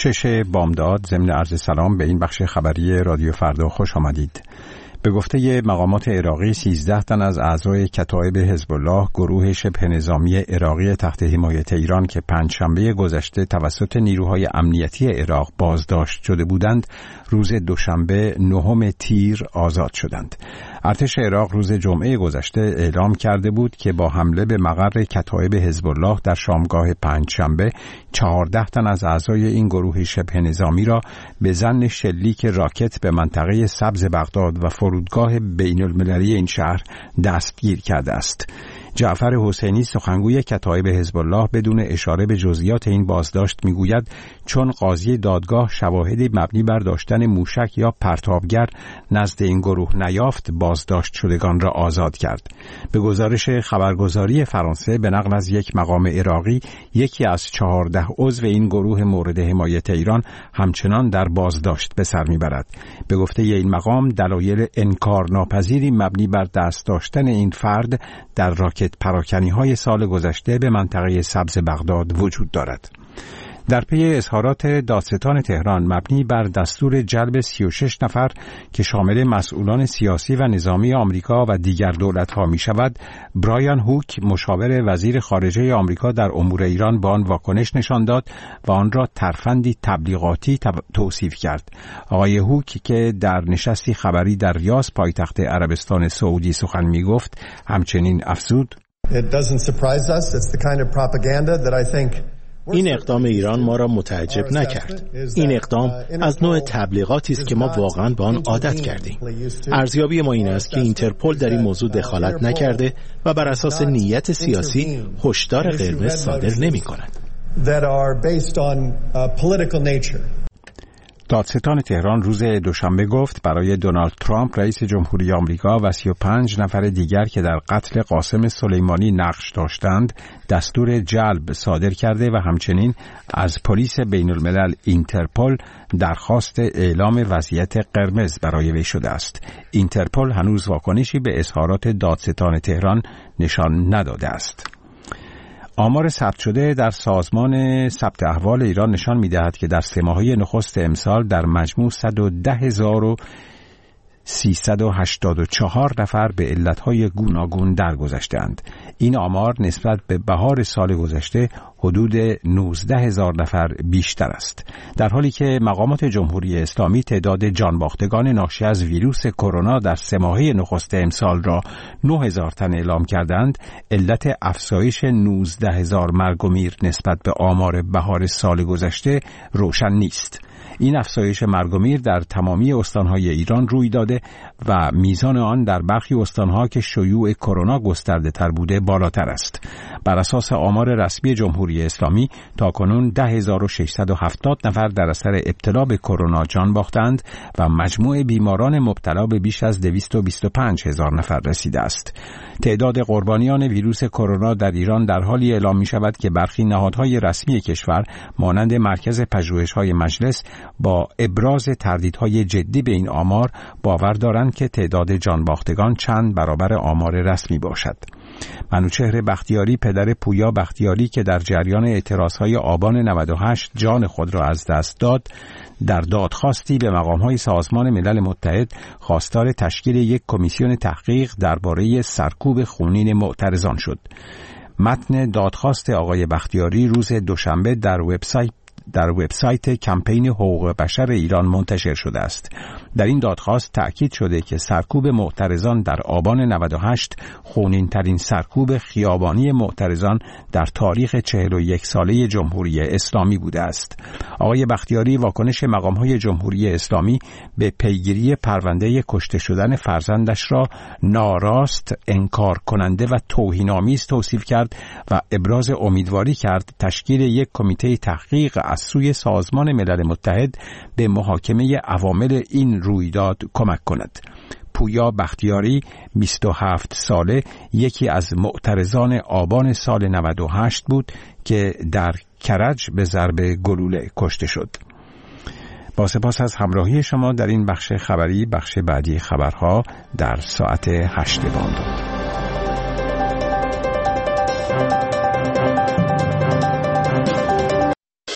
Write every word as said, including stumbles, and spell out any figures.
شش بامداد ضمن عرض سلام به این بخش خبری رادیو فردا خوش آمدید. به گفته مقامات عراقی سیزده تن از اعضای کتایب حزب الله گروه شبه نظامی عراقی تحت حمایت ایران که پنجشنبه گذشته توسط نیروهای امنیتی عراق بازداشت شده بودند روز دوشنبه نهم تیر آزاد شدند. ارتش عراق روز جمعه گذشته اعلام کرده بود که با حمله به مقر کتایب حزب الله در شامگاه پنجشنبه چهارده تن از اعضای این گروه شبه نظامی را به ظن شلیک راکت به منطقه سبز بغداد و فرودگاه بین المللی این شهر دستگیر کرده است. جعفر حسینی سخنگوی کتایب حزب الله بدون اشاره به جزئیات این بازداشت میگوید چون قاضی دادگاه شواهدی مبنی بر داشتن موشک یا پرتابگر نزد این گروه نیافت بازداشت شدگان را آزاد کرد. به گزارش خبرگزاری فرانسه به نقل از یک مقام عراقی یکی از چهارده عضو این گروه مورد حمایت ایران همچنان در بازداشت به سر میبرد. به گفته این مقام دلایل انکارناپذیری مبنی بر دست داشتن این فرد در راکت پراکنی های سال گذشته به منطقه سبز بغداد وجود دارد. در پی اظهارات دادستان تهران مبنی بر دستور جلب سی و شش نفر که شامل مسئولان سیاسی و نظامی آمریکا و دیگر دولت‌ها می‌شود، برایان هوک مشاور وزیر خارجه آمریکا در امور ایران به آن واکنش نشان داد و آن را ترفندی تبلیغاتی توصیف کرد. آقای هوک که در نشستی خبری در ریاض پایتخت عربستان سعودی سخن می‌گفت همچنین افزود: این اقدام ایران ما را متعجب نکرد. این اقدام از نوع تبلیغاتی است که ما واقعا به آن عادت کردیم. ارزیابی ما این است که اینترپل در این موضوع دخالت نکرده و بر اساس نیت سیاسی هشدار قرمز صادر نمی‌کند. دادستان تهران روز دوشنبه گفت برای دونالد ترامپ رئیس جمهوری آمریکا و سی و پنج نفر دیگر که در قتل قاسم سلیمانی نقش داشتند دستور جلب صادر کرده و همچنین از پلیس بین الملل اینترپل درخواست اعلام وضعیت قرمز برای وی شده است. اینترپل هنوز واکنشی به اظهارات دادستان تهران نشان نداده است. آمار ثبت شده در سازمان ثبت احوال ایران نشان می‌دهد که در سه ماهه نخست امسال در مجموع صد و ده هزار و سیصد و هشتاد و چهار نفر به علتهای گوناگون درگذشتند. این آمار نسبت به بهار سال گذشته حدود نوزده هزار نفر بیشتر است. در حالی که مقامات جمهوری اسلامی تعداد جانباختگان ناشی از ویروس کرونا در سه ماهه نخست امسال را نه هزار تن اعلام کردند، علت افزایش نوزده هزار مرگ و میر نسبت به آمار بهار سال گذشته روشن نیست. این افزایش مرگ و میر در تمامی استانهای ایران روی داده و میزان آن در برخی استانها که شیوع کرونا گسترده تر بوده بالاتر است. بر اساس آمار رسمی جمهوری اسلامی تاکنون ده هزار و ششصد و هفتاد نفر در اثر ابتلا به کرونا جان باختند و مجموع بیماران مبتلا به بیش از دویست و بیست و پنج هزار نفر رسیده است. تعداد قربانیان ویروس کرونا در ایران در حالی اعلام می شود که برخی نهادهای رسمی کشور مانند مرکز پژوهش‌های مجلس با ابراز تردیدهای جدی به این آمار باور دارند که تعداد جانباختگان چند برابر آمار رسمی باشد. منوچهر بختیاری پدر پویا بختیاری که در جریان اعتراضهای آبان نود و هشت جان خود را از دست داد در دادخواستی به مقام‌های سازمان ملل متحد خواستار تشکیل یک کمیسیون تحقیق درباره سرکوب خونین معترضان شد. متن دادخواست آقای بختیاری روز دوشنبه در وبسایت در وبسایت کمپین حقوق بشر ایران منتشر شده است. در این دادخواست تأکید شده که سرکوب معترضان در آبان نود و هشت خونین‌ترین سرکوب خیابانی معترضان در تاریخ چهل و یک ساله جمهوری اسلامی بوده است. آقای بختیاری واکنش مقام‌های جمهوری اسلامی به پیگیری پرونده کشته شدن فرزندش را ناراست، انکار کننده و توهین‌آمیز توصیف کرد و ابراز امیدواری کرد تشکیل یک کمیته تحقیق از سوی سازمان ملل متحد به محاکمه عوامل این رویداد کمک کند. پویا بختیاری بیست و هفت ساله یکی از معترضان آبان سال نود و هشت بود که در کرج به ضرب گلوله کشته شد. با سپاس از همراهی شما در این بخش خبری، بخش بعدی خبرها در ساعت هشت بامداد.